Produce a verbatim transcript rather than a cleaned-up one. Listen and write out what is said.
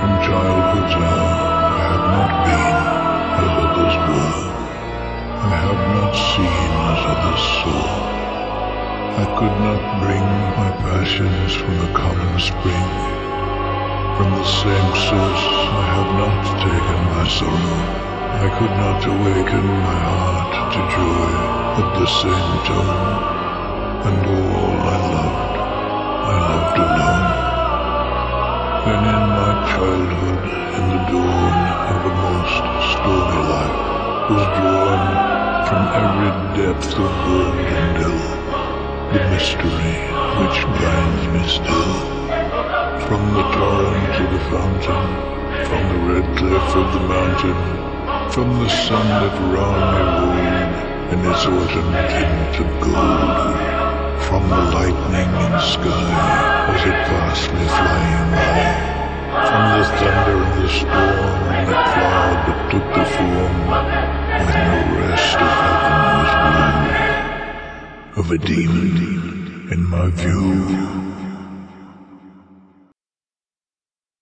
from childhood's hour, I have not been as others were. I have not seen as others saw. I could not bring my passions from the common spring. From the same source I have not taken my sorrow. I could not awaken my heart to joy at the same tone. And all I loved, I loved alone. When in my childhood, in the dawn of a most stormy life, was drawn from every depth of wood and ill, the mystery which binds me still. From the torrent to the fountain, from the red cliff of the mountain, from the sun that round me rolled in its autumn tint of gold, from the lightning in the sky as it passed me flying by, from the thunder and the storm and the cloud that took the form, when the rest of heaven was blue, of a demon in my view.